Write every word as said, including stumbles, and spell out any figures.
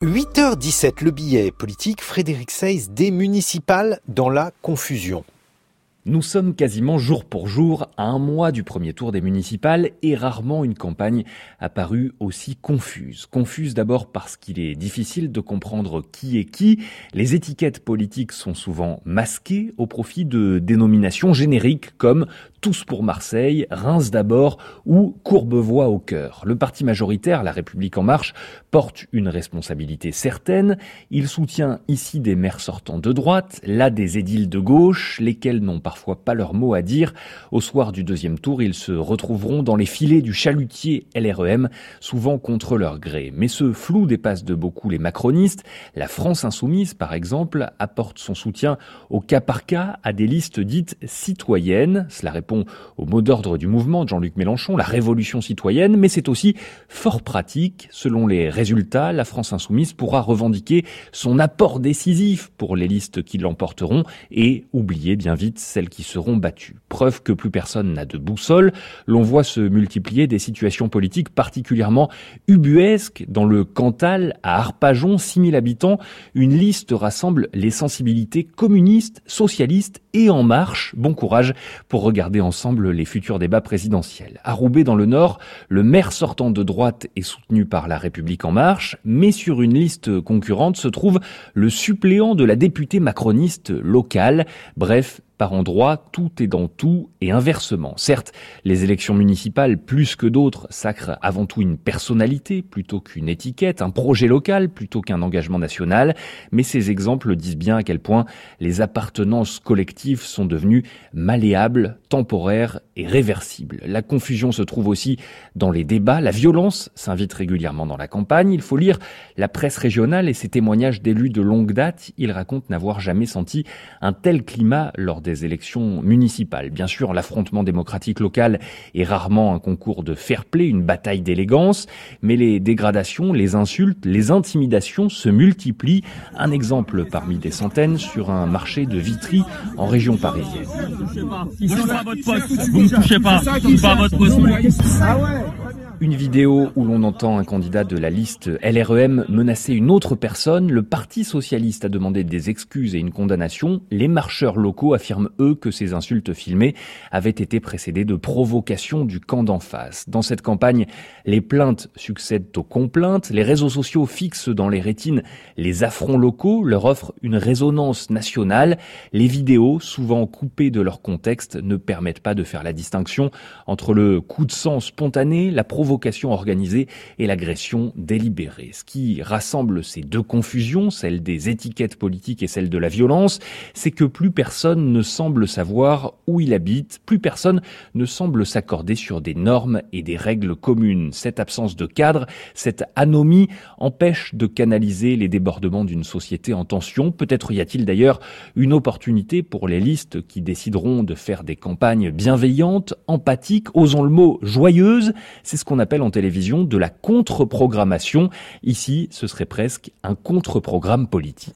huit heures dix-sept, le billet politique, Frédéric Seyss, des municipales dans la confusion. Nous sommes quasiment jour pour jour à un mois du premier tour des municipales et rarement une campagne a paru aussi confuse. Confuse d'abord parce qu'il est difficile de comprendre qui est qui. Les étiquettes politiques sont souvent masquées au profit de dénominations génériques comme Tous pour Marseille, Reims d'abord ou Courbevoie au cœur. Le parti majoritaire, La République en marche, porte une responsabilité certaine. Il soutient ici des maires sortants de droite, là des édiles de gauche, lesquels n'ont parfois pas leur mot à dire. Au soir du deuxième tour, ils se retrouveront dans les filets du chalutier L R E M, souvent contre leur gré. Mais ce flou dépasse de beaucoup les macronistes. La France insoumise, par exemple, apporte son soutien au cas par cas à des listes dites citoyennes. Cela répond au mot d'ordre du mouvement de Jean-Luc Mélenchon, la révolution citoyenne, mais c'est aussi fort pratique. Selon les résultats, la France insoumise pourra revendiquer son apport décisif pour les listes qui l'emporteront et oublier bien vite celles qui seront battues. Preuve que plus personne n'a de boussole, l'on voit se multiplier des situations politiques particulièrement ubuesques. Dans le Cantal, à Arpajon, six mille habitants, une liste rassemble les sensibilités communistes, socialistes et En Marche. Bon courage pour regarder ensemble les futurs débats présidentiels. À Roubaix, dans le Nord, le maire sortant de droite est soutenu par La République en marche, mais sur une liste concurrente se trouve le suppléant de la députée macroniste locale. Bref, par endroits, tout est dans tout et inversement. Certes, les élections municipales, plus que d'autres, sacrent avant tout une personnalité plutôt qu'une étiquette, un projet local plutôt qu'un engagement national, mais ces exemples disent bien à quel point les appartenances collectives sont devenues malléables, temporaires et réversibles. La confusion se trouve aussi dans les débats, la violence s'invite régulièrement dans la campagne. Il faut lire la presse régionale et ses témoignages d'élus de longue date. Ils racontent n'avoir jamais senti un tel climat lors des des élections municipales. Bien sûr, l'affrontement démocratique local est rarement un concours de fair-play, une bataille d'élégance, mais les dégradations, les insultes, les intimidations se multiplient. Un exemple parmi des centaines sur un marché de Vitry en région parisienne. Vous ne touchez pas, pas votre poste. Une vidéo où l'on entend un candidat de la liste L R E M menacer une autre personne. Le Parti socialiste a demandé des excuses et une condamnation. Les marcheurs locaux affirment, eux, que ces insultes filmées avaient été précédées de provocations du camp d'en face. Dans cette campagne, les plaintes succèdent aux complaintes. Les réseaux sociaux fixent dans les rétines les affronts locaux, leur offrent une résonance nationale. Les vidéos, souvent coupées de leur contexte, ne permettent pas de faire la distinction entre le coup de sang spontané, la provocation provocation organisée et l'agression délibérée. Ce qui rassemble ces deux confusions, celle des étiquettes politiques et celle de la violence, c'est que plus personne ne semble savoir où il habite, plus personne ne semble s'accorder sur des normes et des règles communes. Cette absence de cadre, cette anomie empêche de canaliser les débordements d'une société en tension. Peut-être y a-t-il d'ailleurs une opportunité pour les listes qui décideront de faire des campagnes bienveillantes, empathiques, osons le mot, joyeuses. C'est ce qu'on appelle en télévision de la contre-programmation. Ici, ce serait presque un contre-programme politique.